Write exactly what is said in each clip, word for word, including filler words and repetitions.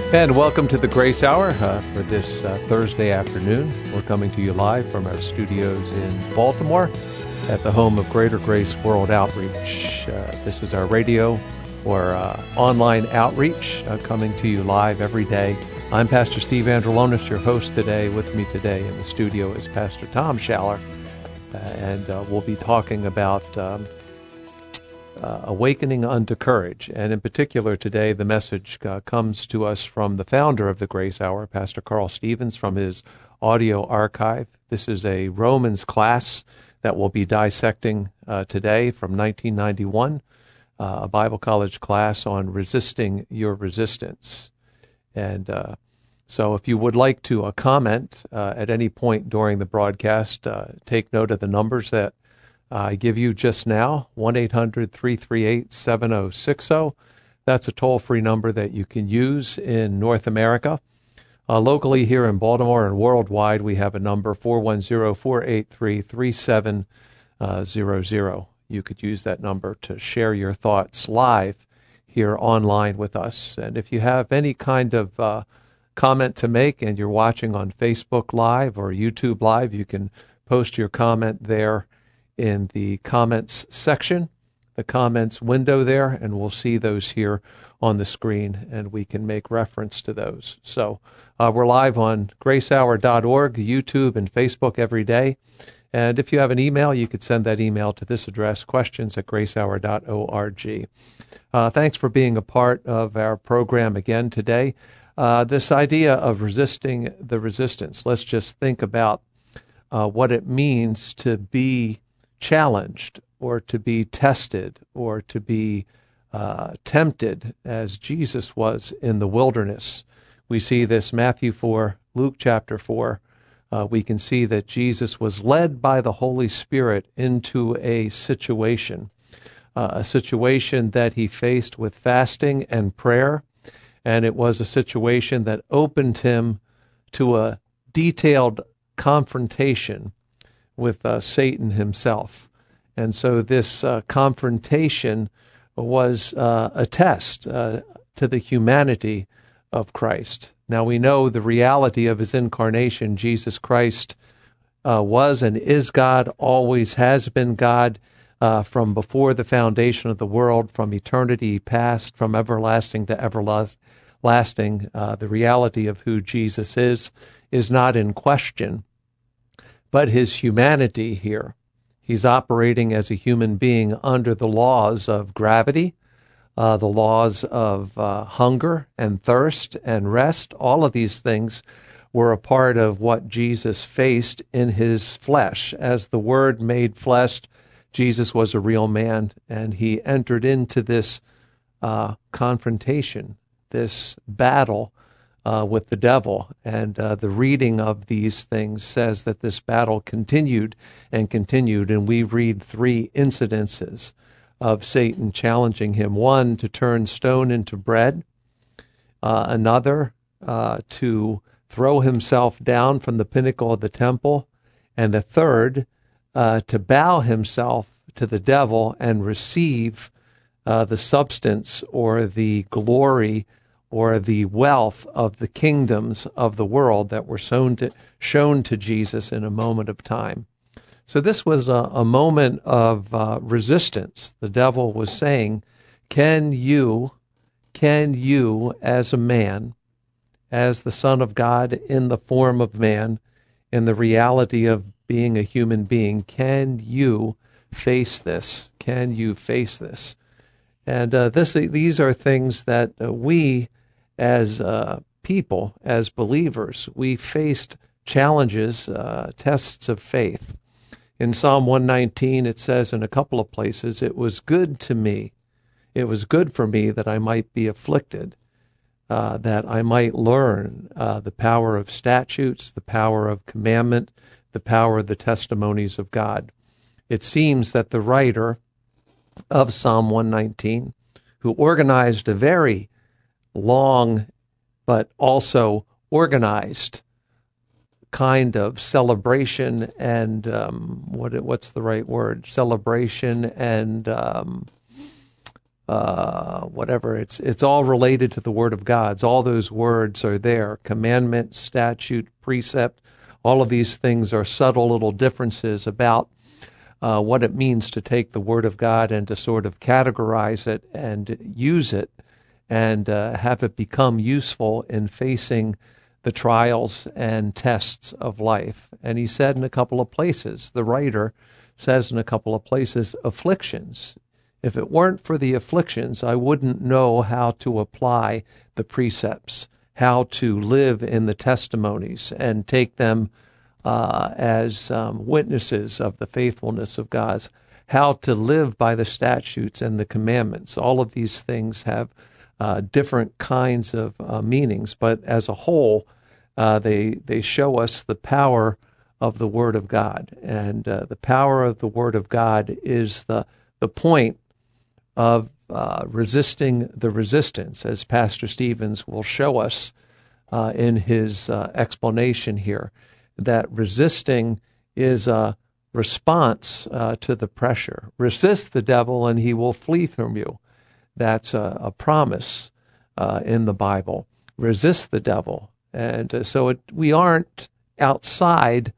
And welcome to the Grace Hour uh, for this uh, Thursday afternoon. We're coming to you live from our studios in Baltimore at the home of Greater Grace World Outreach. Uh, this is our radio or uh, online outreach uh, coming to you live every day. I'm Pastor Steve Androlonis, your host today. With me today in the studio is Pastor Tom Schaller, uh, and uh, we'll be talking about um, Uh, awakening unto courage. And in particular today, the message uh, comes to us from the founder of the Grace Hour, Pastor Carl Stevens, from his audio archive. This is a Romans class that we'll be dissecting uh, today from nineteen ninety-one, uh, a Bible college class on resisting your resistance. And uh, so if you would like to uh, comment uh, at any point during the broadcast, uh, take note of the numbers that I give you just now, one eight hundred, three three eight, seven oh six oh. That's a toll-free number that you can use in North America. Uh, locally here in Baltimore and worldwide, we have a number, four one zero, four eight three, three seven zero zero. You could use that number to share your thoughts live here online with us. And if you have any kind of uh, comment to make and you're watching on Facebook Live or YouTube Live, you can post your comment there in the comments section, the comments window there, and we'll see those here on the screen, and we can make reference to those. So uh, we're live on grace hour dot org, YouTube, and Facebook every day. And if you have an email, you could send that email to this address, questions at grace hour dot org. Uh, thanks for being a part of our program again today. Uh, this idea of resisting the resistance, let's just think about uh, what it means to be challenged or to be tested or to be uh, tempted as Jesus was in the wilderness. We see this Matthew four, Luke chapter four. Uh, we can see that Jesus was led by the Holy Spirit into a situation, uh, a situation that he faced with fasting and prayer, and it was a situation that opened him to a detailed confrontation with uh, Satan himself. And so this uh, confrontation was uh, a test uh, to the humanity of Christ. Now we know the reality of his incarnation. Jesus Christ uh, was and is God, always has been God, uh, from before the foundation of the world, from eternity past, from everlasting to everlasting. Uh, the reality of who Jesus is is not in question. But his humanity here, he's operating as a human being under the laws of gravity, uh, the laws of uh, hunger and thirst and rest. All of these things were a part of what Jesus faced in his flesh. As the Word made flesh, Jesus was a real man, and he entered into this uh, confrontation, this battle Uh, with the devil. And uh, the reading of these things says that this battle continued and continued, and we read three incidences of Satan challenging him. One, to turn stone into bread. Uh, another, uh, to throw himself down from the pinnacle of the temple. And the third, uh, to bow himself to the devil and receive uh, the substance or the glory or the wealth of the kingdoms of the world that were shown to, shown to Jesus in a moment of time. So this was a, a moment of uh, resistance. The devil was saying, can you, can you as a man, as the Son of God in the form of man, in the reality of being a human being, can you face this? Can you face this? And uh, this, these are things that uh, we as uh, people, as believers, we faced challenges, uh, tests of faith. In Psalm one nineteen, it says in a couple of places, it was good to me, it was good for me that I might be afflicted, uh, that I might learn uh, the power of statutes, the power of commandment, the power of the testimonies of God. It seems that the writer of Psalm one nineteen, who organized a very long but also organized kind of celebration and um, what what's the right word? Celebration and um, uh, whatever. It's it's all related to the Word of God. All those words are there. Commandment, statute, precept, all of these things are subtle little differences about uh, what it means to take the Word of God and to sort of categorize it and use it and uh, have it become useful in facing the trials and tests of life. And he said in a couple of places, the writer says in a couple of places, afflictions. If it weren't for the afflictions, I wouldn't know how to apply the precepts, how to live in the testimonies and take them uh, as um, witnesses of the faithfulness of God, how to live by the statutes and the commandments. All of these things have uh, different kinds of uh, meanings, but as a whole, uh, they they show us the power of the Word of God. And uh, the power of the Word of God is the the point of uh, resisting the resistance, as Pastor Stevens will show us uh, in his uh, explanation here, that resisting is a response uh, to the pressure. Resist the devil and he will flee from you. That's a, a promise uh, in the Bible. Resist the devil. And uh, so it, we aren't outside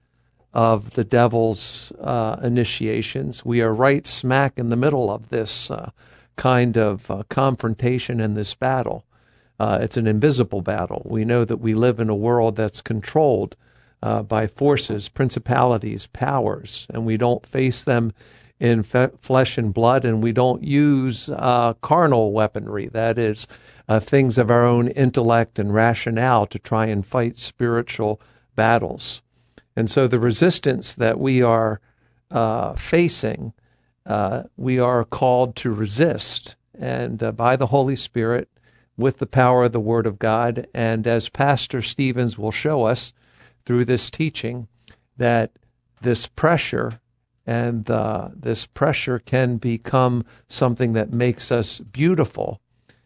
of the devil's uh, initiations. We are right smack in the middle of this uh, kind of uh, confrontation and this battle. Uh, it's an invisible battle. We know that we live in a world that's controlled uh, by forces, principalities, powers, and we don't face them in fe- flesh and blood, and we don't use uh, carnal weaponry, that is, uh, things of our own intellect and rationale to try and fight spiritual battles. And so the resistance that we are uh, facing, uh, we are called to resist, and uh, by the Holy Spirit, with the power of the Word of God, and as Pastor Stevens will show us through this teaching, that this pressure and uh, this pressure can become something that makes us beautiful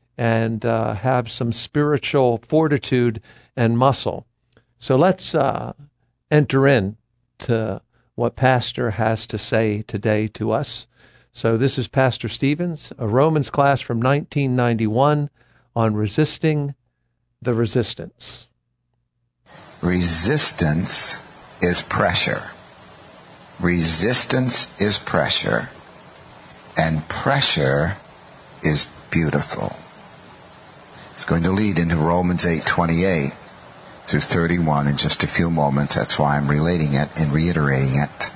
and uh, have some spiritual fortitude and muscle. So let's uh, enter in to what Pastor has to say today to us. So this is Pastor Stevens, a Romans class from nineteen ninety-one on resisting the resistance. Resistance is pressure. Resistance is pressure, and pressure is beautiful. It's going to lead into Romans eight twenty-eight through thirty-one in just a few moments. That's why I'm relating it and reiterating it.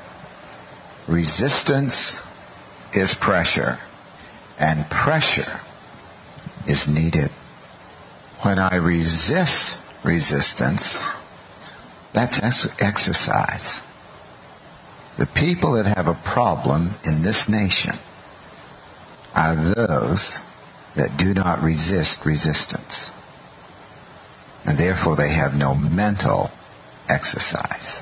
Resistance is pressure, and pressure is needed. When I resist resistance, that's ex- exercise. The people that have a problem in this nation are those that do not resist resistance. And therefore they have no mental exercise.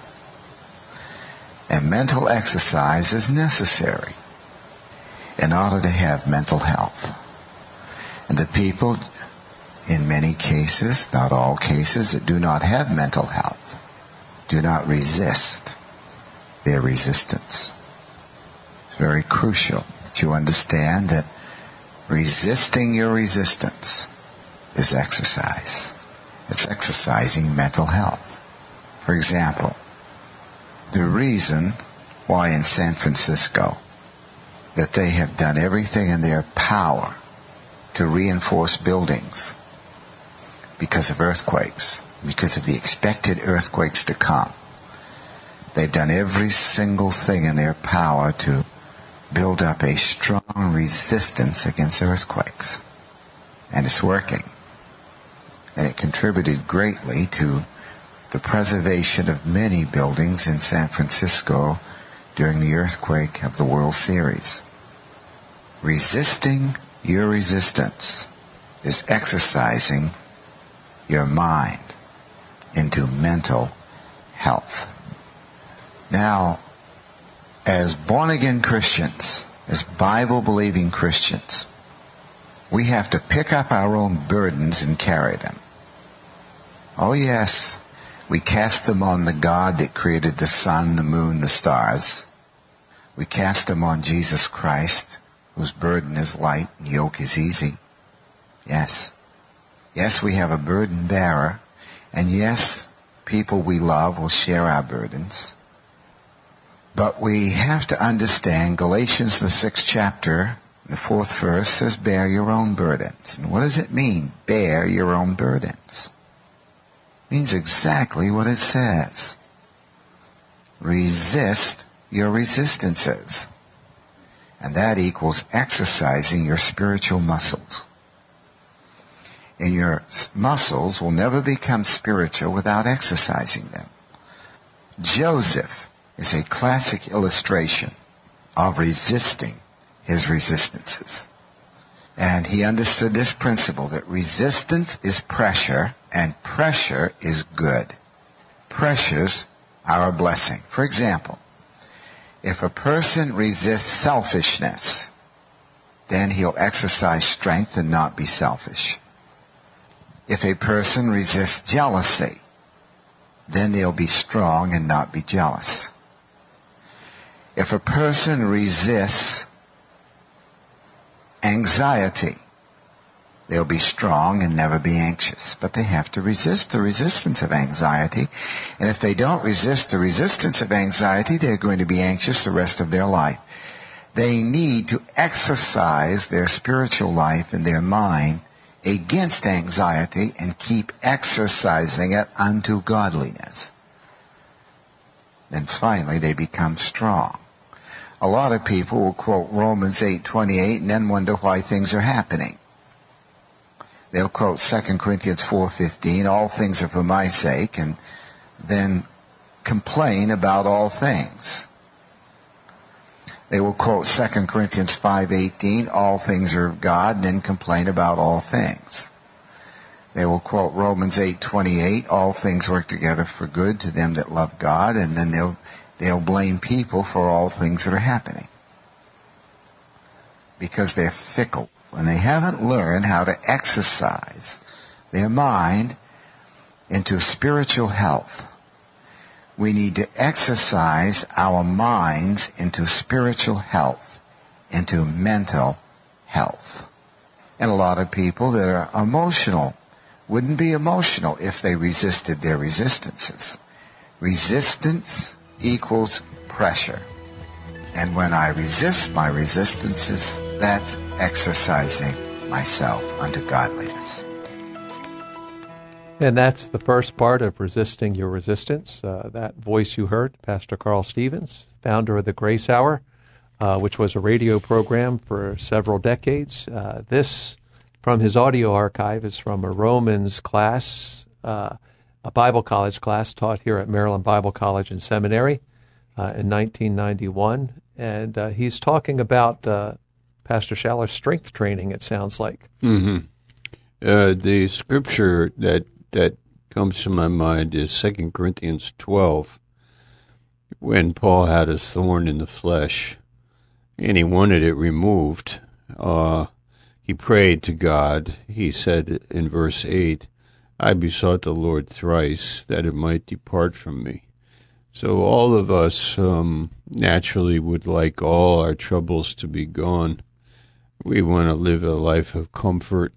And mental exercise is necessary in order to have mental health. And the people, in many cases, not all cases, that do not have mental health, do not resist their resistance. It's very crucial that you understand that resisting your resistance is exercise. It's exercising mental health. For example, the reason why in San Francisco that they have done everything in their power to reinforce buildings because of earthquakes, because of the expected earthquakes to come. They've done every single thing in their power to build up a strong resistance against earthquakes. And it's working. And it contributed greatly to the preservation of many buildings in San Francisco during the earthquake of the World Series. Resisting your resistance is exercising your mind into mental health. Now, as born-again Christians, as Bible-believing Christians, we have to pick up our own burdens and carry them. Oh yes, we cast them on the God that created the sun, the moon, the stars. We cast them on Jesus Christ, whose burden is light and yoke is easy. Yes. Yes, we have a burden bearer. And yes, people we love will share our burdens. But we have to understand Galatians, the sixth chapter, the fourth verse says, bear your own burdens. And what does it mean, bear your own burdens? It means exactly what it says. Resist your resistances. And that equals exercising your spiritual muscles. And your muscles will never become spiritual without exercising them. Joseph is a classic illustration of resisting his resistances. And he understood this principle that resistance is pressure and pressure is good. Pressures are a blessing. For example, if a person resists selfishness, then he'll exercise strength and not be selfish. If a person resists jealousy, then they'll be strong and not be jealous. If a person resists anxiety, they'll be strong and never be anxious. But they have to resist the resistance of anxiety. And if they don't resist the resistance of anxiety, they're going to be anxious the rest of their life. They need to exercise their spiritual life and their mind against anxiety and keep exercising it unto godliness. Then finally they become strong. A lot of people will quote Romans eight twenty-eight and then wonder why things are happening. They'll quote Second Corinthians four fifteen, all things are for my sake, and then complain about all things. They will quote Second Corinthians five eighteen, all things are of God, and then complain about all things. They will quote Romans eight twenty-eight, all things work together for good to them that love God, and then they'll they'll blame people for all things that are happening. Because they're fickle. And they haven't learned how to exercise their mind into spiritual health. We need to exercise our minds into spiritual health, into mental health. And a lot of people that are emotional wouldn't be emotional if they resisted their resistances. Resistance equals pressure. And when I resist my resistances, that's exercising myself unto godliness. And that's the first part of Resisting Your Resistance. Uh, that voice you heard, Pastor Carl Stevens, founder of the Grace Hour, uh, which was a radio program for several decades. Uh, this, from his audio archive, is from a Romans class, uh, a Bible college class taught here at Maryland Bible College and Seminary uh, in nineteen ninety-one. And uh, he's talking about uh, Pastor Schaller's strength training, it sounds like. Mm-hmm. Uh, the scripture that that comes to my mind is Second Corinthians twelve, when Paul had a thorn in the flesh, and he wanted it removed. Uh, he prayed to God. He said in verse eight, I besought the Lord thrice that it might depart from me. So all of us um, naturally would like all our troubles to be gone. We want to live a life of comfort.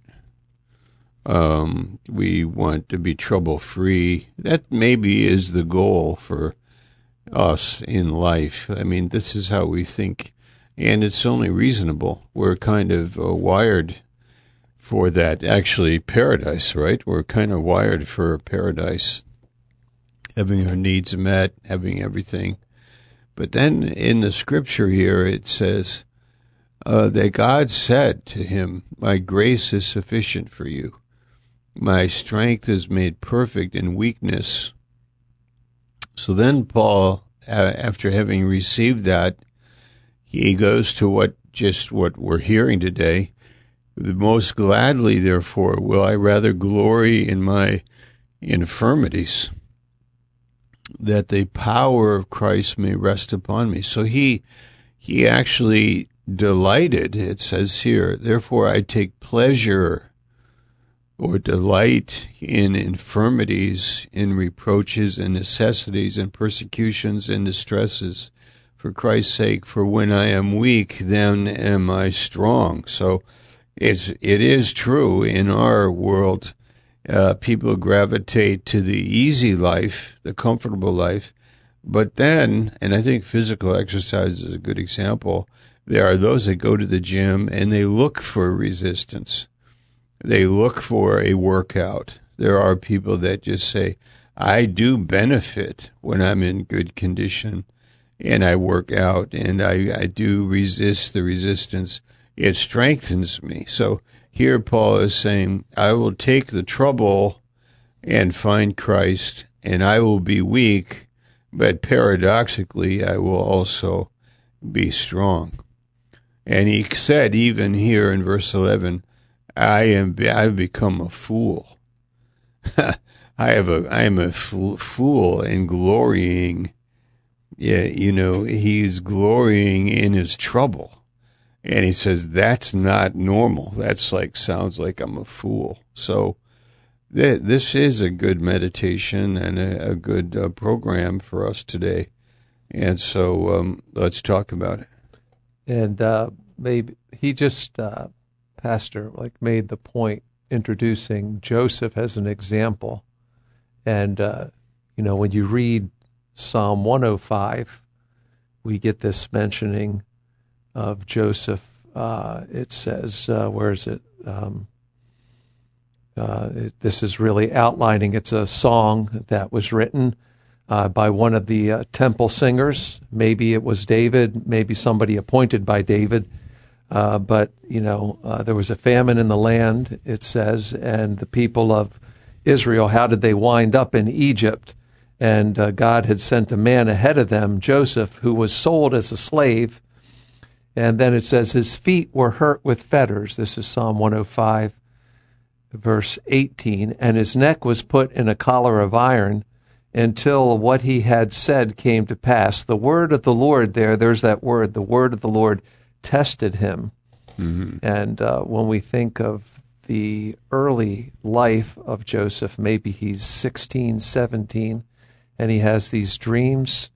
Um, we want to be trouble-free. That maybe is the goal for us in life. I mean, this is how we think, and it's only reasonable. We're kind of uh, wired for that. Actually, paradise, right? We're kind of wired for paradise. Having our needs met, having everything. But then in the scripture here, it says uh, that God said to him, my grace is sufficient for you. My strength is made perfect in weakness. So then Paul, uh, after having received that, he goes to what just what we're hearing today. The most gladly, therefore, will I rather glory in my infirmities, that the power of Christ may rest upon me. So he he actually delighted, it says here, therefore I take pleasure or delight in infirmities, in reproaches and necessities and persecutions and distresses for Christ's sake, for when I am weak, then am I strong. So it's, it is true in our world, uh, people gravitate to the easy life, the comfortable life. But then, and I think physical exercise is a good example, there are those that go to the gym and they look for resistance. They look for a workout. There are people that just say, I do benefit when I'm in good condition and I work out and I, I do resist the resistance. It strengthens me. So here Paul is saying, I will take the trouble and find Christ, and I will be weak, but paradoxically, I will also be strong. And he said, even here in verse eleven, I am, I've become a fool. I have a, I am a fool in glorying. Yeah, you know, he's glorying in his trouble. And he says, that's not normal. That's like, sounds like I'm a fool. So th- this is a good meditation and a, a good uh, program for us today. And so um, let's talk about it. And uh, maybe he just, uh, Pastor, like made the point introducing Joseph as an example. And, uh, you know, when you read Psalm one oh five, we get this mentioning of Joseph. Uh, it says, uh, where is it? Um, uh, it? This is really outlining. It's a song that was written uh, by one of the uh, temple singers. Maybe it was David, maybe somebody appointed by David. Uh, but, you know, uh, there was a famine in the land, it says, and the people of Israel, how did they wind up in Egypt? And uh, God had sent a man ahead of them, Joseph, who was sold as a slave. And then it says his feet were hurt with fetters. This is Psalm one oh five, verse eighteen. And his neck was put in a collar of iron until what he had said came to pass. The word of the Lord there, there's that word, the word of the Lord tested him. Mm-hmm. And uh, when we think of the early life of Joseph, maybe he's sixteen, seventeen, and he has these dreams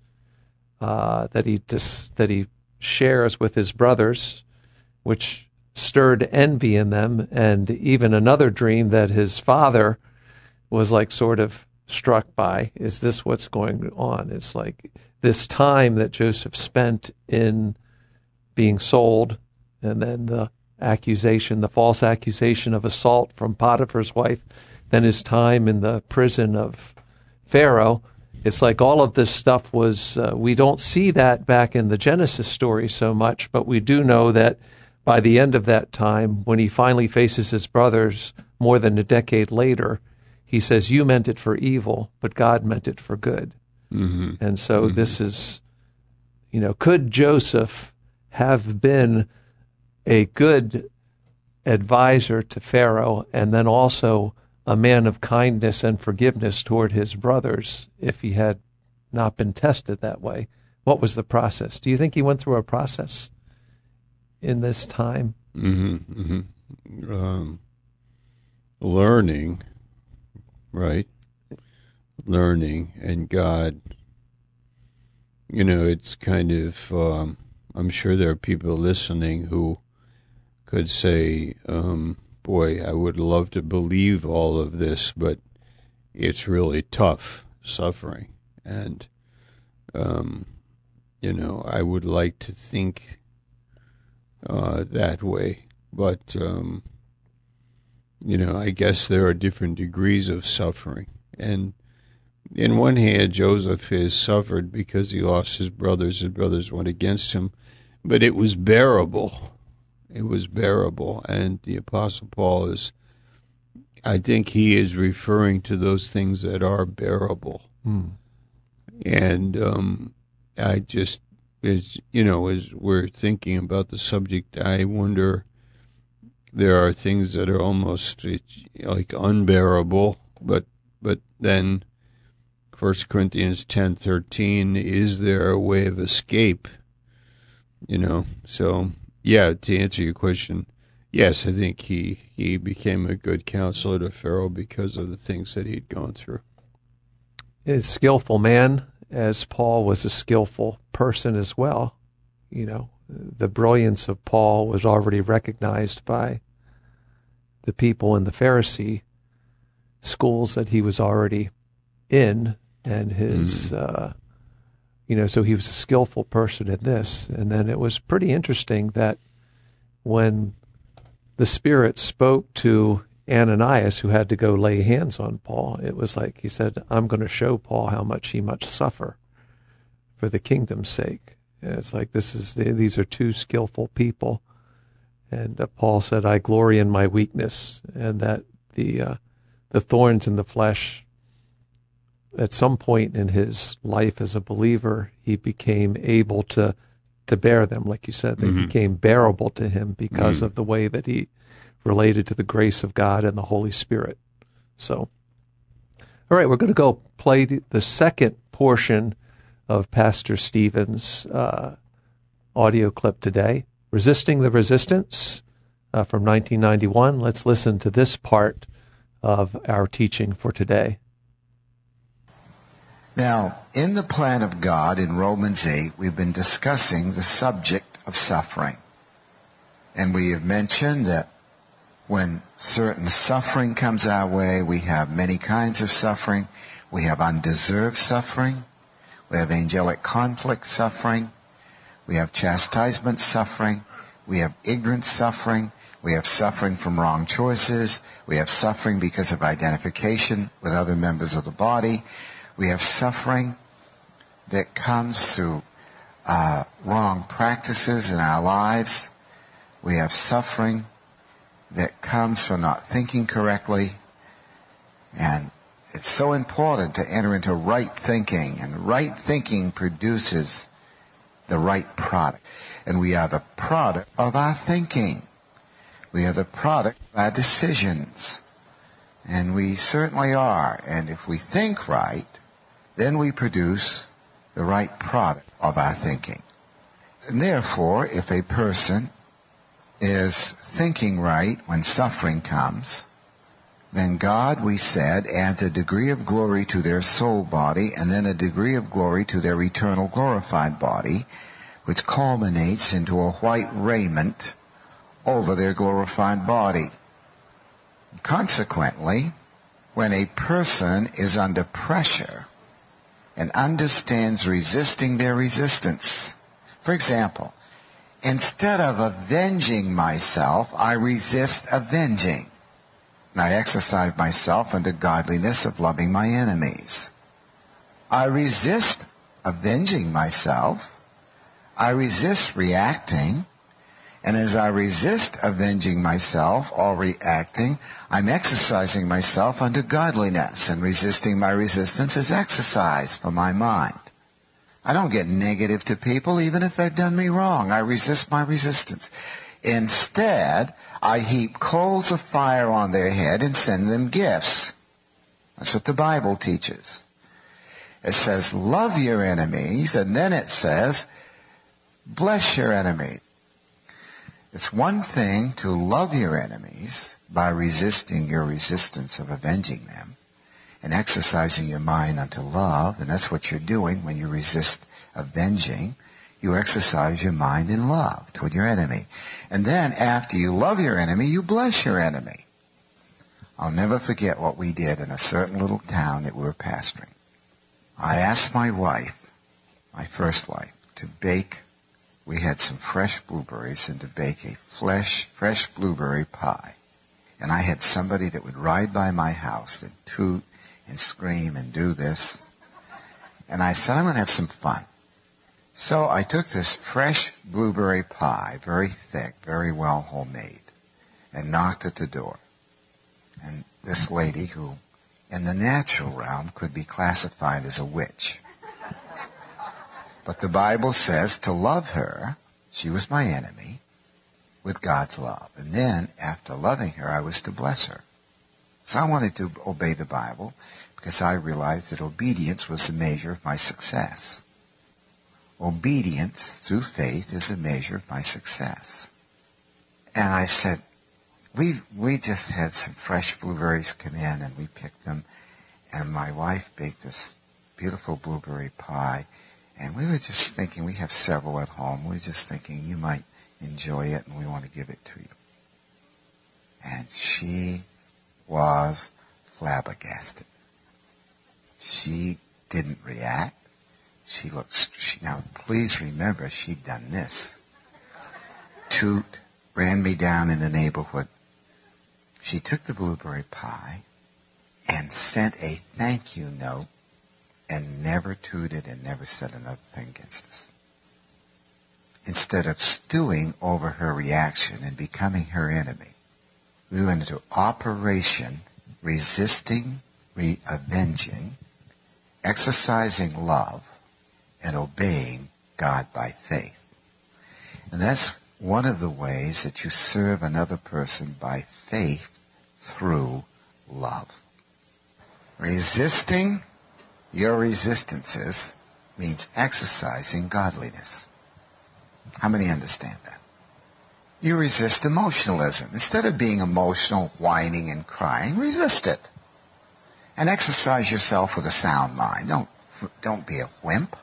uh, that he dis- that he shares with his brothers, which stirred envy in them, and even another dream that his father was like sort of struck by. Is this what's going on? It's like this time that Joseph spent in being sold, and then the accusation, the false accusation of assault from Potiphar's wife, then his time in the prison of Pharaoh. It's like all of this stuff was, uh, we don't see that back in the Genesis story so much, but we do know that by the end of that time, when he finally faces his brothers more than a decade later, he says, you meant it for evil, but God meant it for good. Mm-hmm. And so mm-hmm. this is, you know, could Joseph have been a good advisor to Pharaoh and then also a man of kindness and forgiveness toward his brothers if he had not been tested that way? What was the process? Do you think he went through a process in this time? Mm-hmm, mm-hmm. Um, learning, right? Learning, and God, you know, it's kind of, um, I'm sure there are people listening who could say, um, boy, I would love to believe all of this, but it's really tough suffering. And, um, you know, I would like to think uh, that way. But, um, you know, I guess there are different degrees of suffering. And in one hand, Joseph has suffered because he lost his brothers. His brothers went against him. But it was bearable. It was bearable. And the Apostle Paul is, I think he is referring to those things that are bearable. Mm. And um, I just, as you know, as we're thinking about the subject, I wonder, there are things that are almost like unbearable, but but then First Corinthians ten thirteen, is there a way of escape? You know, so yeah, to answer your question, yes, I think he, he became a good counselor to Pharaoh because of the things that he'd gone through. He's a skillful man, as Paul was a skillful person as well. You know, the brilliance of Paul was already recognized by the people in the Pharisee schools that he was already in, and his, mm. uh, you know, so he was a skillful person in this. And then it was pretty interesting that when the Spirit spoke to Ananias, who had to go lay hands on Paul, it was like he said, I'm going to show Paul how much he must suffer for the kingdom's sake. And it's like, this is these are two skillful people. And uh, Paul said, I glory in my weakness, and that the uh, the thorns in the flesh, at some point in his life as a believer, he became able to to bear them. Like you said, they mm-hmm. became bearable to him because mm-hmm. of the way that he related to the grace of God and the Holy Spirit. So, all right, we're going to go play the second portion of Pastor Stephen's uh, audio clip today, Resisting the Resistance, uh, from nineteen ninety-one. Let's listen to this part of our teaching for today. Now, in the plan of God in Romans eight, we've been discussing the subject of suffering. And we have mentioned that when certain suffering comes our way, we have many kinds of suffering. We have undeserved suffering. We have angelic conflict suffering. We have chastisement suffering. We have ignorance suffering. We have suffering from wrong choices. We have suffering because of identification with other members of the body. We have suffering that comes through uh, wrong practices in our lives. We have suffering that comes from not thinking correctly. And it's so important to enter into right thinking. And right thinking produces the right product. And we are the product of our thinking. We are the product of our decisions. And we certainly are. And if we think right, then we produce the right product of our thinking. And therefore, if a person is thinking right when suffering comes, then God, we said, adds a degree of glory to their soul body and then a degree of glory to their eternal glorified body, which culminates into a white raiment over their glorified body. Consequently, when a person is under pressure and understands resisting their resistance, for example, instead of avenging myself, I resist avenging. And I exercise myself under godliness of loving my enemies. I resist avenging myself. I resist reacting. And as I resist avenging myself or reacting, I'm exercising myself under godliness. And resisting my resistance is exercise for my mind. I don't get negative to people even if they've done me wrong. I resist my resistance. Instead, I heap coals of fire on their head and send them gifts. That's what the Bible teaches. It says, love your enemies, and then it says, bless your enemy. It's one thing to love your enemies by resisting your resistance of avenging them and exercising your mind unto love, and that's what you're doing when you resist avenging. You exercise your mind in love toward your enemy. And then after you love your enemy, you bless your enemy. I'll never forget what we did in a certain little town that we were pastoring. I asked my wife, my first wife, to bake. We had some fresh blueberries and to bake a fresh, fresh blueberry pie. And I had somebody that would ride by my house and toot and scream and do this. And I said, I'm going to have some fun. So I took this fresh blueberry pie, very thick, very well homemade, and knocked at the door. And this lady, who in the natural realm could be classified as a witch, but the Bible says to love her, she was my enemy, with God's love. And then, after loving her, I was to bless her. So I wanted to obey the Bible because I realized that obedience was the measure of my success. Obedience through faith is the measure of my success. And I said, we we just had some fresh blueberries come in and we picked them. And my wife baked this beautiful blueberry pie, and we were just thinking, we have several at home, we were just thinking you might enjoy it and we want to give it to you. And she was flabbergasted. She didn't react. She looked, she, now please remember, she'd done this. Toot, ran me down in the neighborhood. She took the blueberry pie and sent a thank you note and never tooted and never said another thing against us. Instead of stewing over her reaction and becoming her enemy, we went into operation resisting, re-avenging, exercising love, and obeying God by faith. And that's one of the ways that you serve another person by faith through love. Resisting your resistances means exercising godliness. How many understand that? You resist emotionalism. Instead of being emotional, whining and crying, resist it. And exercise yourself with a sound mind. Don't, don't be a wimp.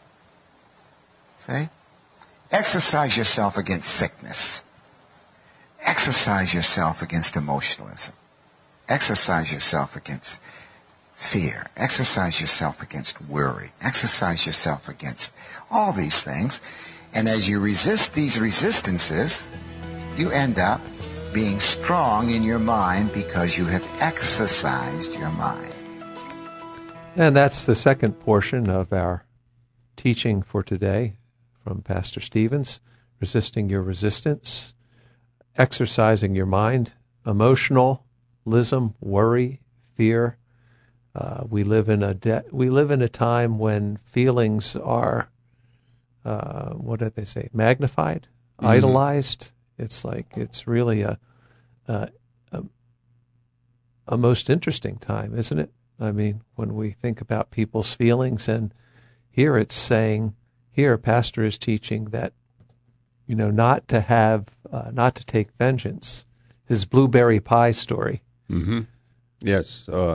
See? Exercise yourself against sickness. Exercise yourself against emotionalism. Exercise yourself against fear. Exercise yourself against worry. Exercise yourself against all these things. And as you resist these resistances, you end up being strong in your mind because you have exercised your mind. And that's the second portion of our teaching for today from Pastor Stevens, resisting your resistance, exercising your mind, emotionalism, worry, fear. Uh, we live in a de- we live in a time when feelings are, uh, what did they say, magnified, mm-hmm. idolized. It's like it's really a, a a a most interesting time, isn't it? I mean, when we think about people's feelings, and here it's saying, here Pastor is teaching that, you know, not to have, uh, not to take vengeance. His blueberry pie story. Mm-hmm. Yes. Uh,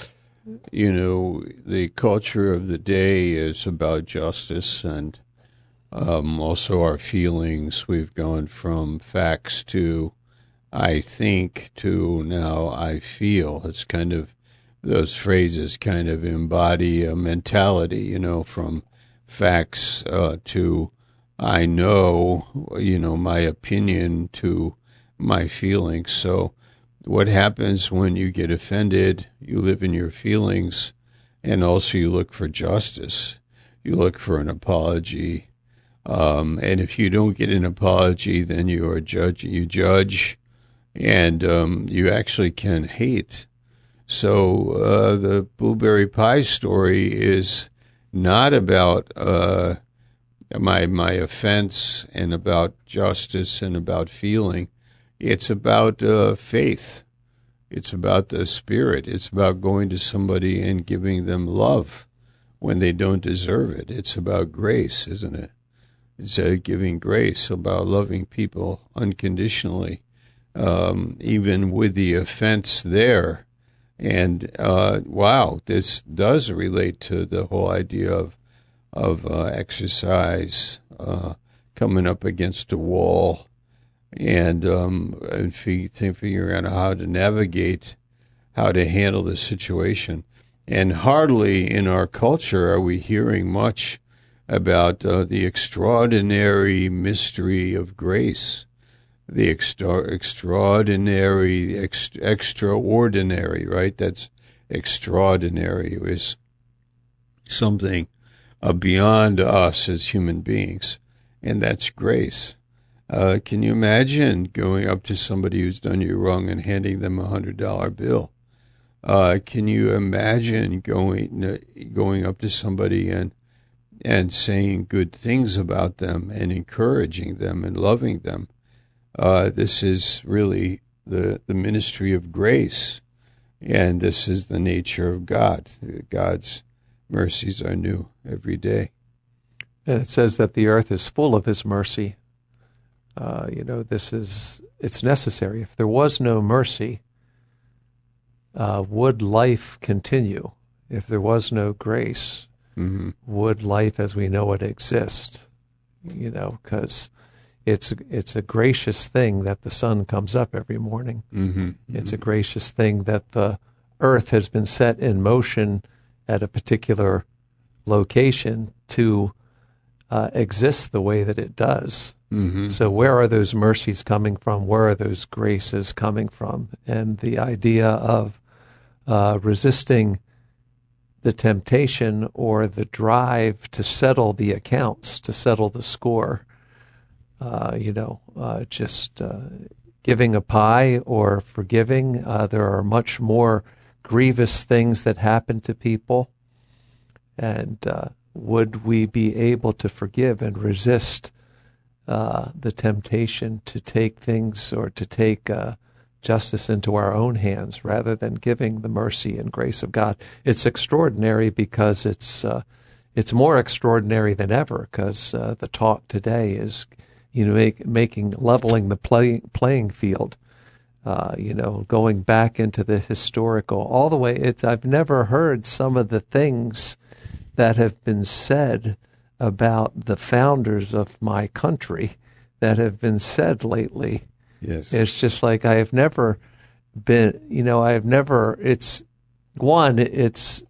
you know, the culture of the day is about justice and um, also our feelings. We've gone from facts to I think to now I feel. It's kind of, those phrases kind of embody a mentality, you know, from facts uh, to I know, you know, my opinion to my feelings. So what happens when you get offended, you live in your feelings, and also you look for justice. You look for an apology. Um, and if you don't get an apology, then you are judge, you judge, and um, you actually can hate. So uh, the blueberry pie story is not about uh, my my offense and about justice and about feeling. It's about uh, faith. It's about the Spirit. It's about going to somebody and giving them love when they don't deserve it. It's about grace, isn't it? It's uh, giving grace, about loving people unconditionally, um, even with the offense there. And uh, wow, this does relate to the whole idea of of uh, exercise, uh, coming up against a wall, and um, and figuring out how to navigate, how to handle the situation. And hardly in our culture are we hearing much about uh, the extraordinary mystery of grace. The extra- extraordinary, ex- extraordinary, right? That's extraordinary. It was something uh, beyond us as human beings, and that's grace. Uh, can you imagine going up to somebody who's done you wrong and handing them a hundred dollar bill? Uh, can you imagine going uh, going up to somebody and and saying good things about them and encouraging them and loving them? Uh, this is really the, the ministry of grace, and this is the nature of God. God's mercies are new every day. And it says that the earth is full of his mercy. Uh, you know, this is, it's necessary. If there was no mercy, uh, would life continue? If there was no grace, Mm-hmm. would life as we know it exist? You know, because it's it's a gracious thing that the sun comes up every morning. Mm-hmm. Mm-hmm. It's a gracious thing that the earth has been set in motion at a particular location to uh, exist the way that it does. Mm-hmm. So where are those mercies coming from? Where are those graces coming from? And the idea of uh, resisting the temptation or the drive to settle the accounts, to settle the score, uh, you know, uh, just uh, giving a pie or forgiving. Uh, there are much more grievous things that happen to people. And uh, would we be able to forgive and resist uh, the temptation to take things or to take uh, justice into our own hands rather than giving the mercy and grace of God? It's extraordinary because it's uh, it's more extraordinary than ever, because uh, the talk today is, you know, make, making leveling the play, playing field. Uh, you know, going back into the historical, all the way. It's I've never heard some of the things that have been said about the founders of my country that have been said lately. Yes. It's just like I have never been, you know, I have never, it's, one, it's,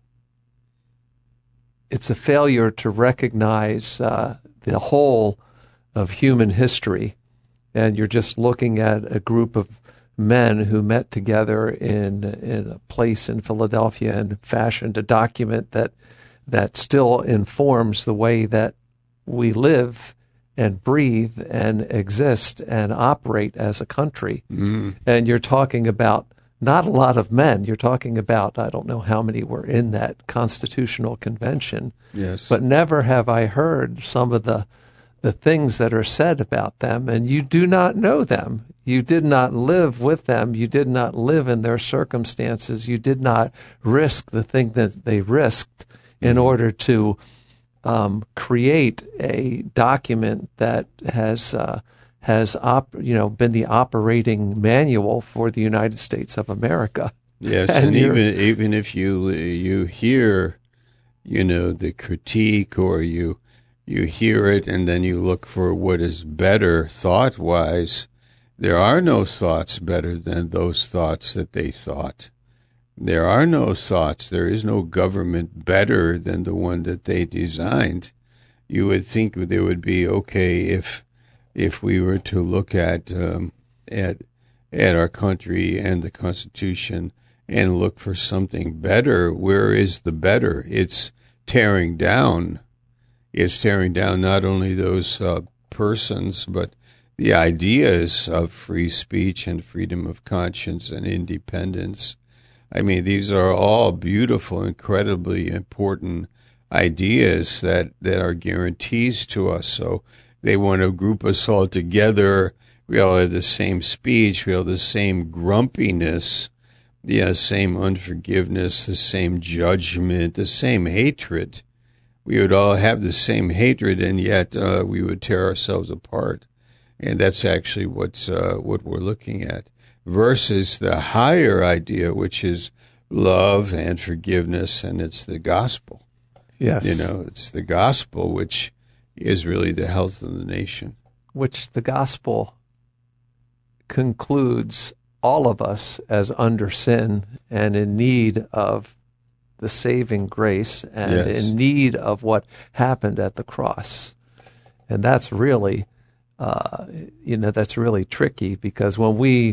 it's a failure to recognize uh, the whole of human history. And you're just looking at a group of men who met together in in a place in Philadelphia and fashioned a document that that still informs the way that we live and breathe and exist and operate as a country. Mm. And you're talking about not a lot of men. You're talking about, I don't know how many were in that constitutional convention. Yes. But never have I heard some of the the things that are said about them, and you do not know them. You did not live with them. You did not live in their circumstances. You did not risk the thing that they risked in order to um, create a document that has uh, has op- you know been the operating manual for the United States of America. Yes, and, and even even if you you hear, you know, the critique, or you you hear it and then you look for what is better thought-wise, there are no thoughts better than those thoughts that they thought. There are no thoughts. There is no government better than the one that they designed. You would think there would be, okay, if if we were to look at um, at at our country and the Constitution and look for something better. Where is the better? It's tearing down. It's tearing down not only those uh, persons, but the ideas of free speech and freedom of conscience and independence. I mean, these are all beautiful, incredibly important ideas that, that are guarantees to us. So they want to group us all together. We all have the same speech. We all have the same grumpiness, the same unforgiveness, the same judgment, the same hatred. We would all have the same hatred, and yet uh, we would tear ourselves apart. And that's actually what's uh, what we're looking at, versus the higher idea, which is love and forgiveness, and it's the gospel. Yes. You know, it's the gospel, which is really the health of the nation. Which the gospel concludes all of us as under sin and in need of the saving grace and yes. in need of what happened at the cross. And that's really, uh, you know, that's really tricky, because when we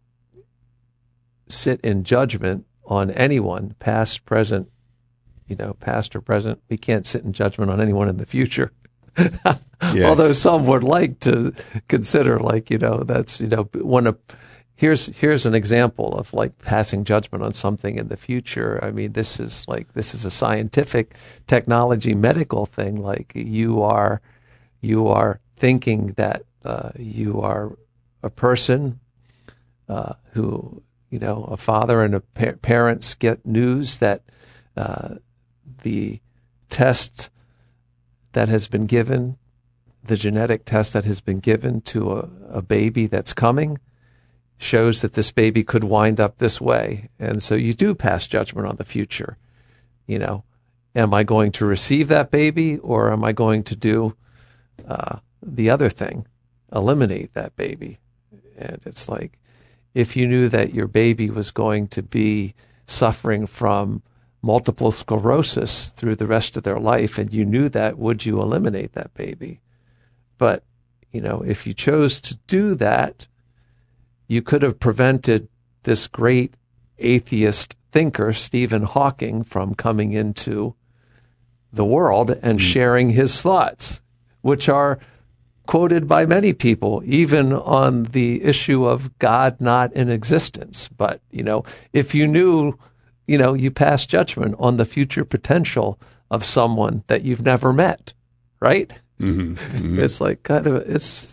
sit in judgment on anyone, past, present, you know, past or present, we can't sit in judgment on anyone in the future. Yes. Although some would like to consider, like, you know, that's, you know, when a, here's, here's an example of like passing judgment on something in the future. I mean, this is like, this is a scientific technology, medical thing. Like you are, you are thinking that, uh, you are a person, uh, who, you know, a father and a pa- parents get news that, uh, the test that has been given, the genetic test that has been given to a, a baby that's coming, shows that this baby could wind up this way. And so you do pass judgment on the future, you know, am I going to receive that baby, or am I going to do uh, the other thing, eliminate that baby? And it's like, if you knew that your baby was going to be suffering from multiple sclerosis through the rest of their life, and you knew that, would you eliminate that baby? But, you know, if you chose to do that, you could have prevented this great atheist thinker, Stephen Hawking, from coming into the world and mm. sharing his thoughts, which are quoted by many people, even on the issue of God not in existence. But, you know, if you knew, you know, you pass judgment on the future potential of someone that you've never met, right? Mm-hmm. Mm-hmm. It's like kind of, it's,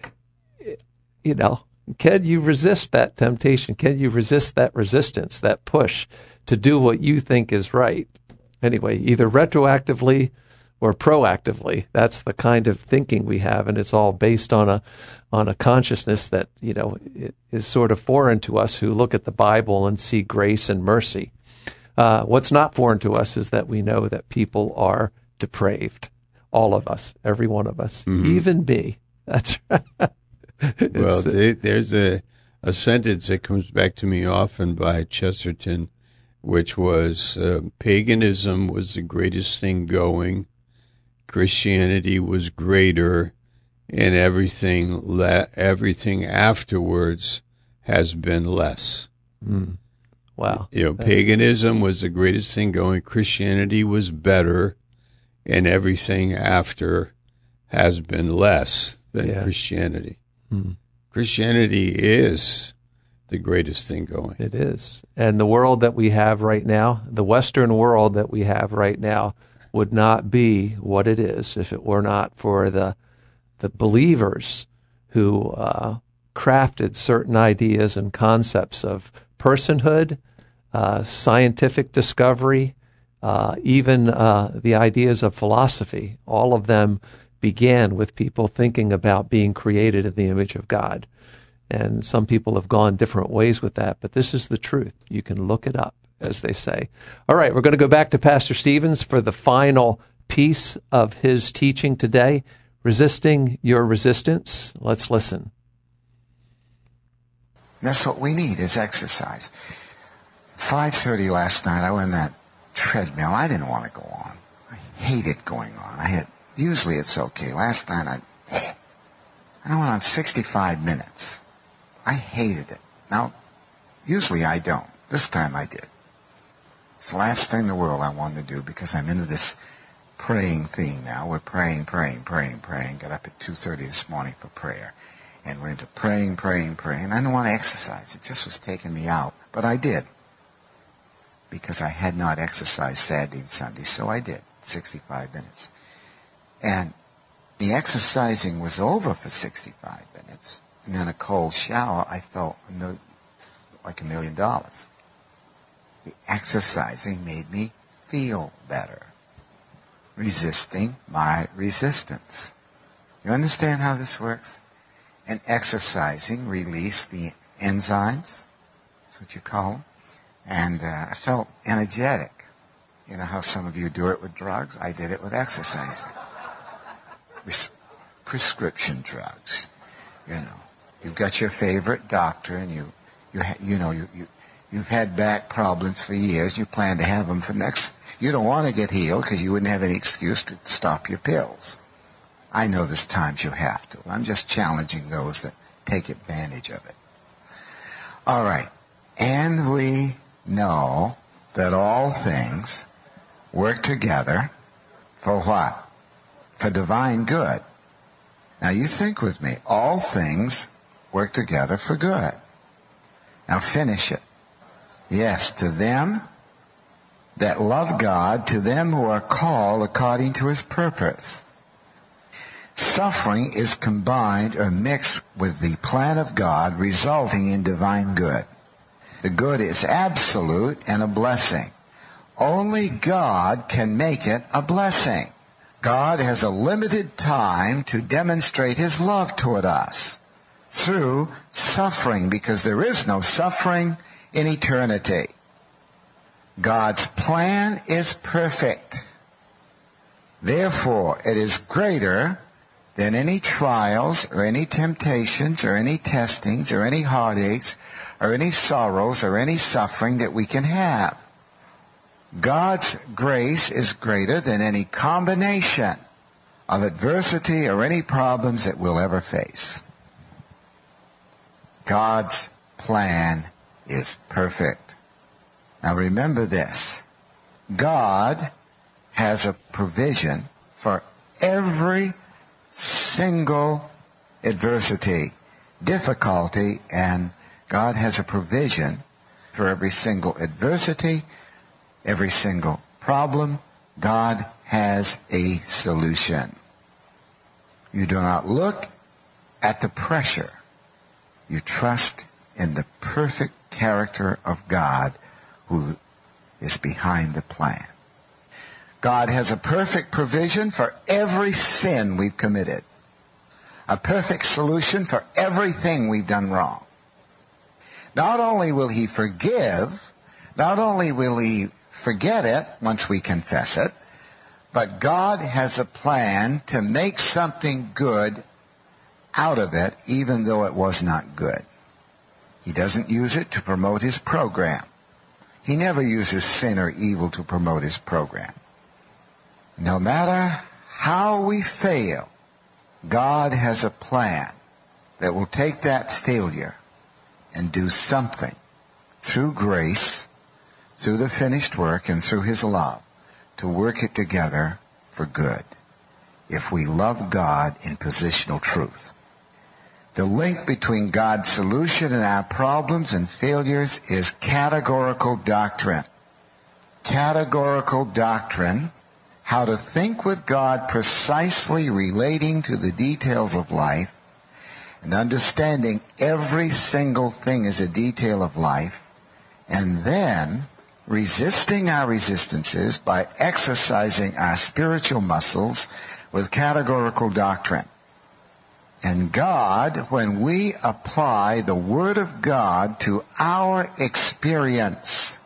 you know, can you resist that temptation? Can you resist that resistance, that push to do what you think is right? Anyway, either retroactively or proactively. That's the kind of thinking we have, and it's all based on a on a consciousness that, you know, is sort of foreign to us who look at the Bible and see grace and mercy. Uh, what's not foreign to us is that we know that people are depraved. All of us, every one of us, mm-hmm. even me. That's right. Well, they, there's a, a sentence that comes back to me often by Chesterton, which was, uh, paganism was the greatest thing going, Christianity was greater, and everything le- everything afterwards has been less. Mm. Wow. You know, That's... paganism was the greatest thing going, Christianity was better, and everything after has been less than yeah. Christianity. Mm. Christianity is the greatest thing going. It is. And the world that we have right now, the Western world that we have right now, would not be what it is if it were not for the the believers who uh, crafted certain ideas and concepts of personhood, uh, scientific discovery, uh, even uh, the ideas of philosophy. All of them began with people thinking about being created in the image of God. And some people have gone different ways with that, but this is the truth. You can look it up, as they say. All right, we're going to go back to Pastor Stevens for the final piece of his teaching today, Resisting Your Resistance. Let's listen. That's what we need, is exercise. five thirty last night, I went on that treadmill. I didn't want to go on. I hated going on. I had, usually it's okay. Last night, I, and I went on sixty-five minutes. I hated it. Now, usually I don't. This time I did. It's the last thing in the world I wanted to do, because I'm into this praying thing now. We're praying, praying, praying, praying. Got up at two thirty this morning for prayer. And we're into praying, praying, praying. I didn't want to exercise. It just was taking me out. But I did. Because I had not exercised Saturday and Sunday. So I did. sixty-five minutes. And the exercising was over for sixty-five minutes. And then a cold shower, I felt a mil- like a million dollars. The exercising made me feel better. Resisting my resistance. You understand how this works? And exercising released the enzymes. That's what you call them. And uh, I felt energetic. You know how some of you do it with drugs? I did it with exercising. Res- prescription drugs. You know, you've got your favorite doctor, and you, you, ha- you know, you, you, you've had back problems for years. You plan to have them for next. You don't want to get healed because you wouldn't have any excuse to stop your pills. I know there's times you have to. I'm just challenging those that take advantage of it. All right. And we know that all things work together for what? For divine good. Now you think with me. All things work together for good. Now finish it. Yes, to them that love God, to them who are called according to His purpose. Suffering is combined or mixed with the plan of God, resulting in divine good. The good is absolute and a blessing. Only God can make it a blessing. God has a limited time to demonstrate His love toward us through suffering, because there is no suffering in eternity. God's plan is perfect. Therefore, it is greater than any trials or any temptations or any testings or any heartaches or any sorrows or any suffering that we can have. God's grace is greater than any combination of adversity or any problems that we'll ever face. God's plan is perfect. Now remember this. God has a provision for every single adversity, difficulty, and God has a provision for every single adversity, every single problem. God has a solution. You do not look at the pressure. You trust in the perfect character of God who is behind the plan. God has a perfect provision for every sin we've committed. A perfect solution for everything we've done wrong. Not only will He forgive, not only will He forget it once we confess it, but God has a plan to make something good out of it, even though it was not good. He doesn't use it to promote His program. He never uses sin or evil to promote His program. No matter how we fail, God has a plan that will take that failure and do something through grace, through the finished work, and through His love to work it together for good if we love God in positional truth. The link between God's solution and our problems and failures is categorical doctrine. Categorical doctrine, how to think with God precisely relating to the details of life and understanding every single thing as a detail of life, and then resisting our resistances by exercising our spiritual muscles with categorical doctrine. And God, when we apply the Word of God to our experience,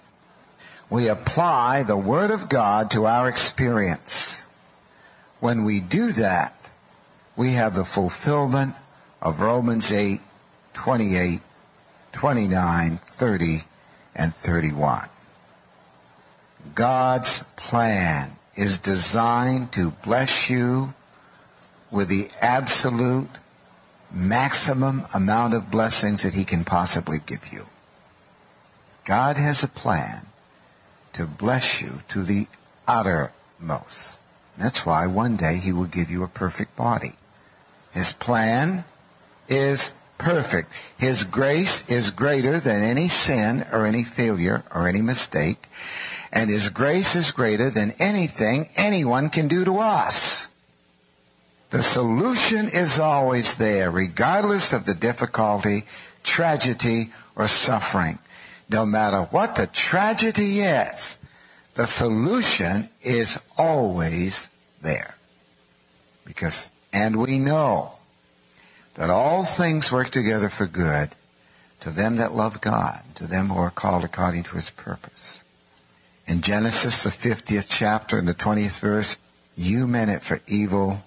we apply the Word of God to our experience. When we do that, we have the fulfillment of Romans eight, twenty-eight, twenty-nine, thirty, and thirty-one. God's plan is designed to bless you with the absolute maximum amount of blessings that He can possibly give you. God has a plan to bless you to the uttermost. That's why one day He will give you a perfect body. His plan is perfect. His grace is greater than any sin or any failure or any mistake. And His grace is greater than anything anyone can do to us. The solution is always there, regardless of the difficulty, tragedy, or suffering. No matter what the tragedy is, the solution is always there. Because, and we know that all things work together for good to them that love God, to them who are called according to His purpose. In Genesis, the fiftieth chapter and the twentieth verse, you meant it for evil,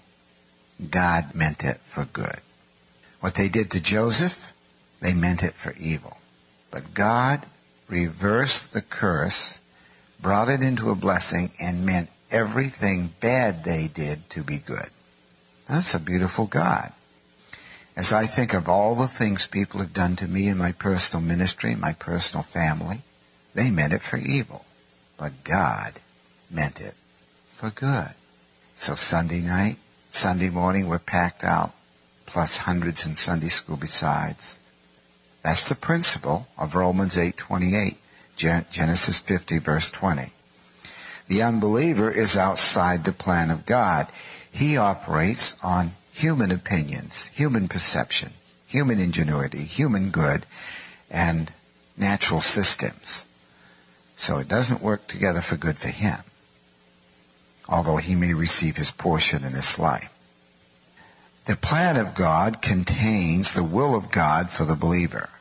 God meant it for good. What they did to Joseph, they meant it for evil. But God reversed the curse, brought it into a blessing, and meant everything bad they did to be good. That's a beautiful God. As I think of all the things people have done to me in my personal ministry, my personal family, they meant it for evil. But God meant it for good. So Sunday night, Sunday morning, we're packed out, plus hundreds in Sunday school besides. That's the principle of Romans eight twenty-eight, Genesis fifty, verse twenty. The unbeliever is outside the plan of God. He operates on human opinions, human perception, human ingenuity, human good, and natural systems. So it doesn't work together for good for him, although he may receive his portion in this life. The plan of God contains the will of God for the believer.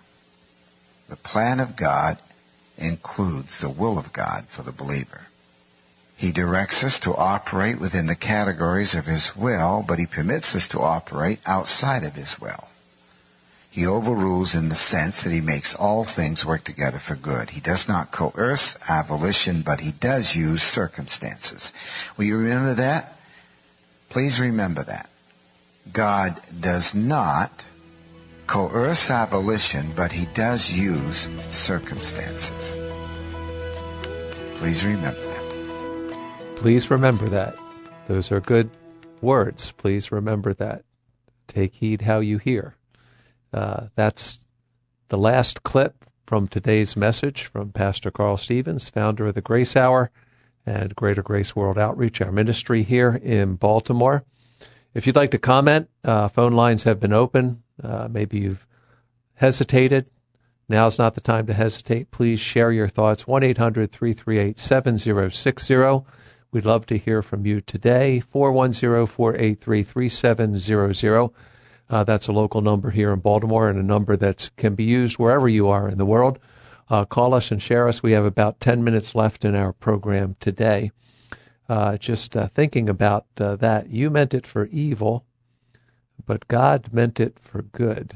The plan of God includes the will of God for the believer. He directs us to operate within the categories of His will, but He permits us to operate outside of His will. He overrules in the sense that He makes all things work together for good. He does not coerce abolition, but He does use circumstances. Will you remember that? Please remember that. God does not coerce abolition, but He does use circumstances. Please remember that. Please remember that. Those are good words. Please remember that. Take heed how you hear. Uh, that's the last clip from today's message from Pastor Carl Stevens, founder of the Grace Hour and Greater Grace World Outreach, our ministry here in Baltimore. If you'd like to comment, uh, phone lines have been open. Uh, maybe you've hesitated. Now's not the time to hesitate. Please share your thoughts. one eight hundred three three eight seven zero six zero. We'd love to hear from you today. four one zero, four eight three, three seven zero zero. Uh, that's a local number here in Baltimore and a number that can be used wherever you are in the world. Uh, call us and share us. We have about ten minutes left in our program today. Uh, just uh, thinking about uh, that, you meant it for evil, but God meant it for good.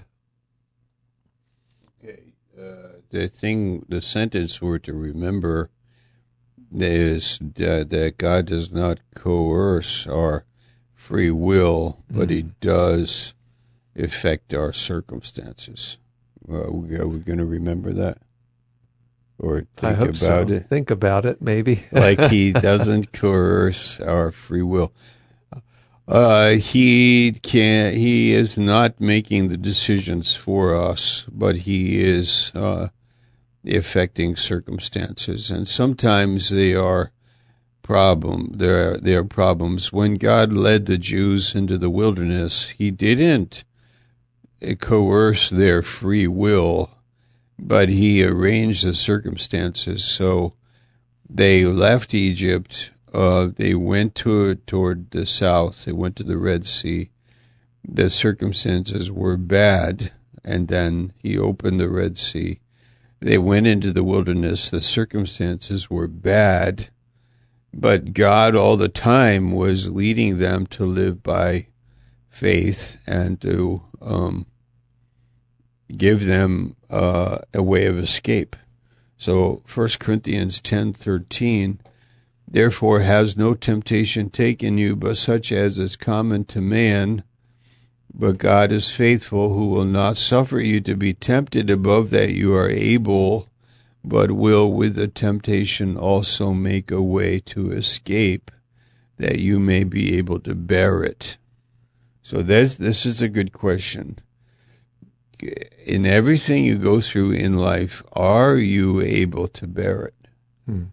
Okay. Uh, the thing, the sentence we're to remember is that, that God does not coerce our free will, but mm. He does affect our circumstances. Uh, we, are we going to remember that? Or think I hope about so. it? Think about it, maybe. Like He doesn't coerce our free will. Uh, he can. He is not making the decisions for us, but He is uh, affecting circumstances, and sometimes they are problem. There, there are problems. When God led the Jews into the wilderness, He didn't coerce their free will, but He arranged the circumstances. So they left Egypt. Uh, they went to, toward the south. They went to the Red Sea. The circumstances were bad, and then He opened the Red Sea. They went into the wilderness. The circumstances were bad, but God all the time was leading them to live by faith and to um, give them uh, a way of escape. So First Corinthians ten thirteen, therefore has no temptation taken you but such as is common to man, but God is faithful, who will not suffer you to be tempted above that you are able, but will with the temptation also make a way to escape, that you may be able to bear it. So this, this is a good question. In everything you go through in life, are you able to bear it? Hmm.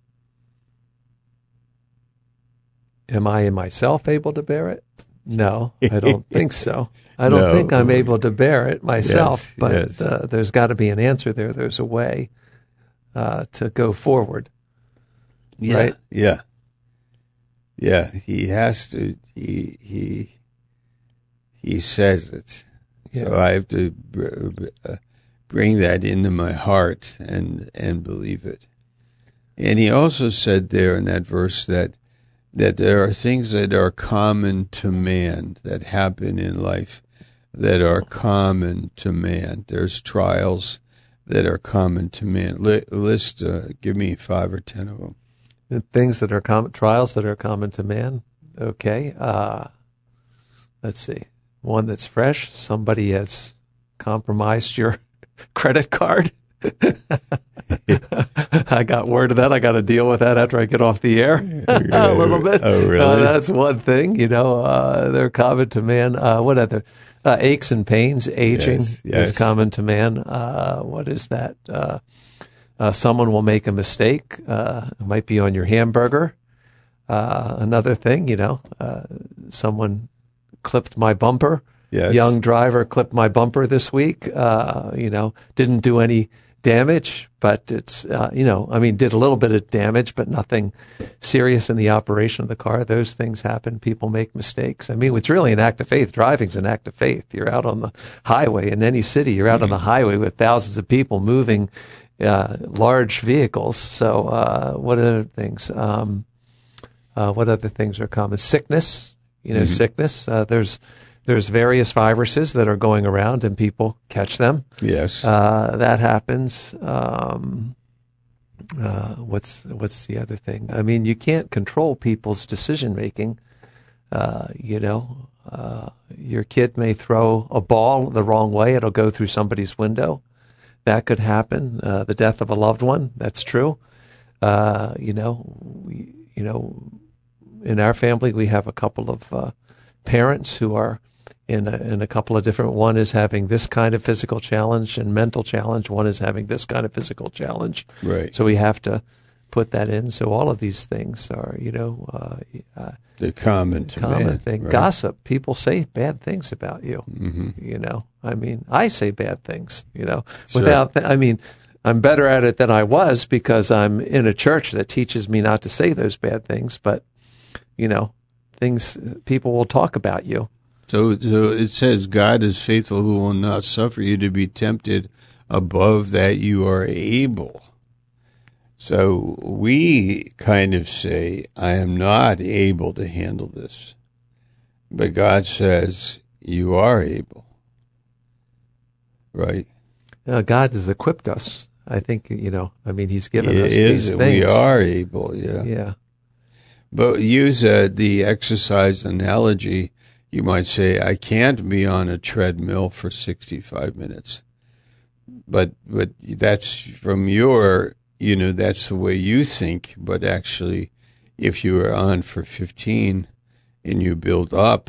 Am I in myself able to bear it? No, I don't think so. I don't no. think I'm able to bear it myself, yes, but yes. Uh, there's got to be an answer there. There's a way uh, to go forward. Yeah, right? Yeah. Yeah, He has to, he, he, he says it. Yeah. So I have to bring that into my heart and, and believe it. And He also said there in that verse that that there are things that are common to man, that happen in life, that are common to man. There's trials that are common to man. List, uh, give me five or ten of them. The things that are common, trials that are common to man. Okay. Uh, let's see. One that's fresh. Somebody has compromised your credit card. I got word of that. I got to deal with that after I get off the air a little bit. Oh, really? Uh, that's one thing. You know, uh, they're common to man. Uh, what other? Uh, aches and pains, aging yes, yes. is common to man. Uh, what is that? Uh, uh, someone will make a mistake. Uh, it might be on your hamburger. Uh, another thing, you know, uh, someone clipped my bumper. Yes. Young driver clipped my bumper this week. Uh, you know, didn't do any damage, but it's, uh, you know, I mean, did a little bit of damage, but nothing serious in the operation of the car. Those things happen. People make mistakes. I mean, it's really an act of faith. Driving's an act of faith. You're out on the highway in any city. You're out mm-hmm. on the highway with thousands of people moving uh, large vehicles. So uh, what other things? Um, Uh, what other things are common? Sickness, you know, Mhm. sickness. Uh, there's there's various viruses that are going around and people catch them. Yes. Uh, that happens. Um, uh, what's what's the other thing? I mean, you can't control people's decision making. Uh, you know, uh, your kid may throw a ball the wrong way; it'll go through somebody's window. That could happen. Uh, the death of a loved one. That's true. Uh, you know, we, you know, in our family we have a couple of uh, parents who are in a, in a couple of different. One is having this kind of physical challenge and mental challenge. One is having this kind of physical challenge. Right. So we have to put that in. So all of these things are, you know, uh, uh, the common to common man, thing. right? Gossip. People say bad things about you. Mm-hmm. You know, I mean, I say bad things. You know, Sure. without. Th- I mean, I'm better at it than I was because I'm in a church that teaches me not to say those bad things. But you know, things people will talk about you. So, so it says, God is faithful who will not suffer you to be tempted above that you are able. So we kind of say, I am not able to handle this. But God says, you are able. Right? Uh, God has equipped us. I think, you know, I mean, He's given It us is, these things. we are able, yeah. Yeah. But use uh, the exercise analogy. You might say, I can't be on a treadmill for sixty-five minutes. But but that's from your, you know, that's the way you think. But actually, if you are on for fifteen and you build up,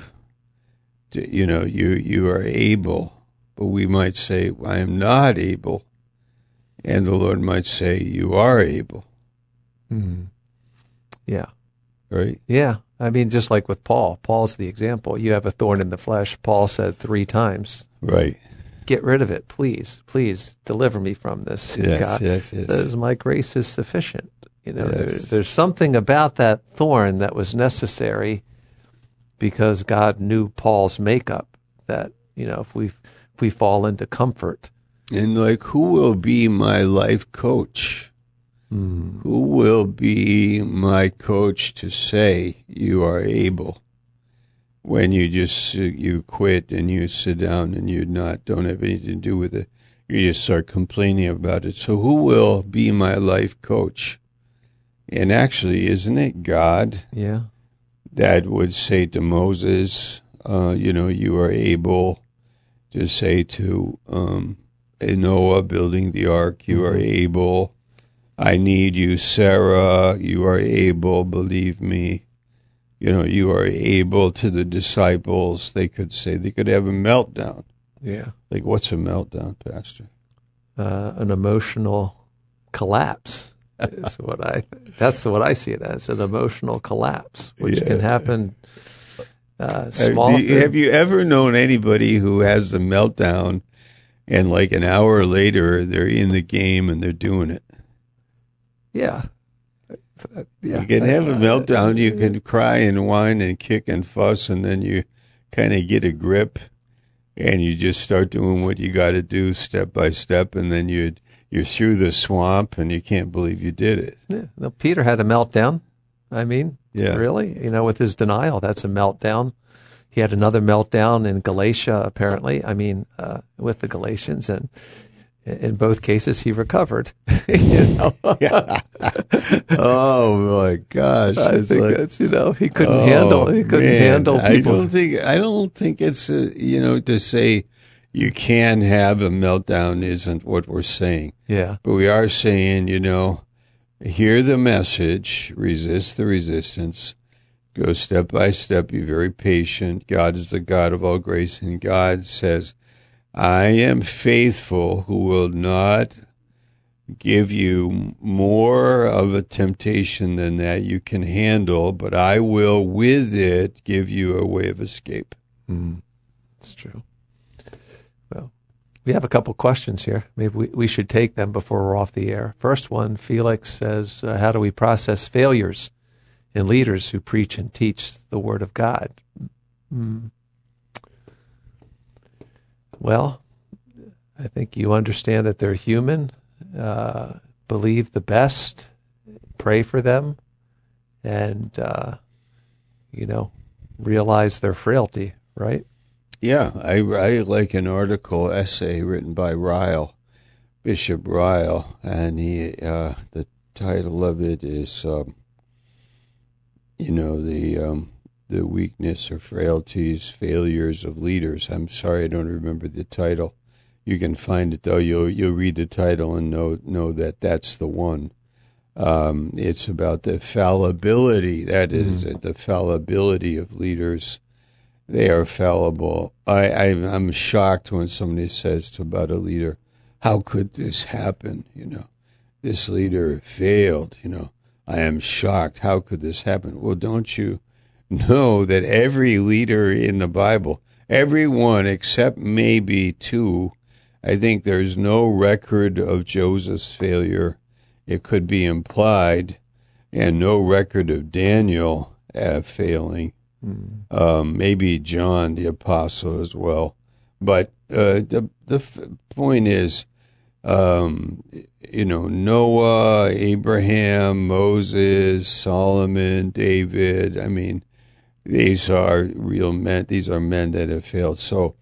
to, you know, you, you are able. But we might say, I am not able. And the Lord might say, you are able. Mm. Yeah. Right? Yeah. I mean, just like with Paul. Paul's the example. You have a thorn in the flesh. Paul said three times, Right. get rid of it, please. Please deliver me from this. Yes, God yes, yes. says, my grace is sufficient. You know, Yes. there, there's something about that thorn that was necessary because God knew Paul's makeup, that, you know, if we if we fall into comfort. And like, who will be my life coach? Mm. Who will be my coach to say you are able when you just you quit and you sit down and you not don't have anything to do with it? You just start complaining about it. So who will be my life coach? And actually, isn't it God Yeah. that would say to Moses, uh, you know, you are able to say to um, Noah building the ark, you are able. I need you, Sarah. You are able, believe me. You know, you are able to the disciples. They could say, they could have a meltdown. Yeah. Like, what's a meltdown, Pastor? Uh, an emotional collapse is what I, that's what I see it as, an emotional collapse, which Yeah. can happen uh, Have, small. do you, have you ever known anybody who has a meltdown and like an hour later they're in the game and they're doing it? Yeah. Yeah. You can have a meltdown. You can cry and whine and kick and fuss, and then you kind of get a grip, and you just start doing what you got to do step by step, and then you you're through the swamp, and you can't believe you did it. Yeah. No, Peter had a meltdown. I mean, Yeah. really, you know, with his denial, that's a meltdown. He had another meltdown in Galatia, apparently. I mean, uh, with the Galatians, and in both cases, he recovered. you know, Oh my gosh! I It's think like, that's, you know, he couldn't oh, handle. He couldn't man, handle I people. don't think I don't think it's uh you know to say you can have a meltdown isn't what we're saying. Yeah. But we are saying, you know, hear the message, resist the resistance, go step by step, be very patient. God is the God of all grace, and God says, I am faithful who will not give you more of a temptation than that you can handle, but I will with it give you a way of escape. Mm, that's true. Well, we have a couple questions here. Maybe we, we should take them before we're off the air. First one, Felix says, uh, how do we process failures in leaders who preach and teach the Word of God? Mm. Well, I think you understand that they're human, uh, believe the best, pray for them, and, uh, you know, realize their frailty, right? Yeah, I, I like an article, essay written by Ryle, Bishop Ryle, and he uh, the title of it is, um, you know, the um, the weakness or frailties, failures of leaders. I'm sorry, I don't remember the title. You can find it though. You'll you'll read the title and know know that that's the one. Um, it's about the fallibility. That is mm. it, the fallibility of leaders. They are fallible. I, I I'm shocked when somebody says to about a leader, "How could this happen?" You know, this leader failed. You know, I am shocked. How could this happen? Well, don't you know that every leader in the Bible, every one except maybe two, I think there's no record of Joseph's failure. It could be implied, and no record of Daniel uh, failing. Mm. Um, maybe John the Apostle as well. But uh, the the f- point is, um, you know, Noah, Abraham, Moses, Solomon, David. I mean, these are real men. These are men that have failed. So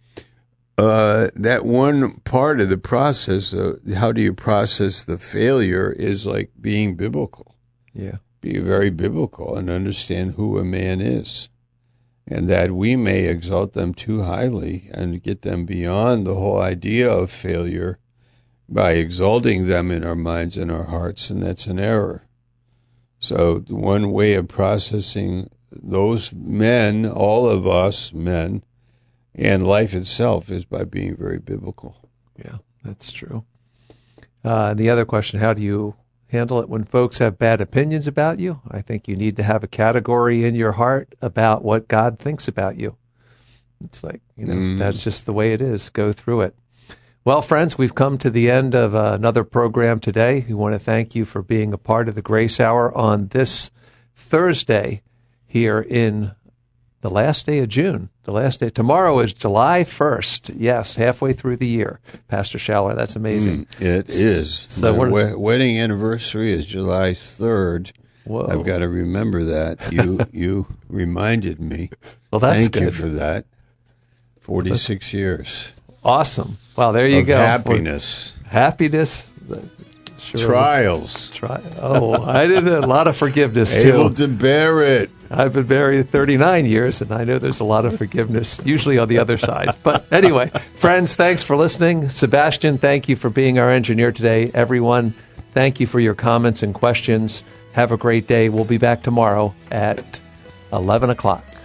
uh, that one part of the process, uh, how do you process the failure, is like being biblical. Yeah, be very biblical and understand who a man is. And that we may exalt them too highly and get them beyond the whole idea of failure by exalting them in our minds and our hearts, and that's an error. So one way of processing those men, all of us men, and life itself is by being very biblical. Yeah, that's true. Uh, the other question, how do you handle it when folks have bad opinions about you? I think you need to have a category in your heart about what God thinks about you. It's like, you know, mm. that's just the way it is. Go through it. Well, friends, we've come to the end of uh, another program today. We want to thank you for being a part of the Grace Hour on this Thursday here in the last day of June. The last day. Tomorrow is July first. Yes, halfway through the year. Pastor Schaller, that's amazing. Mm, it is. So My we- wedding anniversary is July third. Whoa. I've got to remember that. You you reminded me. Well, that's Thank good. you for that. forty-six years. Awesome. Well, there you of go. Happiness. Well, happiness. Sure. Trials. Try. Oh, I did a lot of forgiveness too. Able to bear it. I've been married thirty-nine years, and I know there's a lot of forgiveness, usually on the other side. But anyway, friends, thanks for listening. Sebastian, thank you for being our engineer today. Everyone, thank you for your comments and questions. Have a great day. We'll be back tomorrow at eleven o'clock.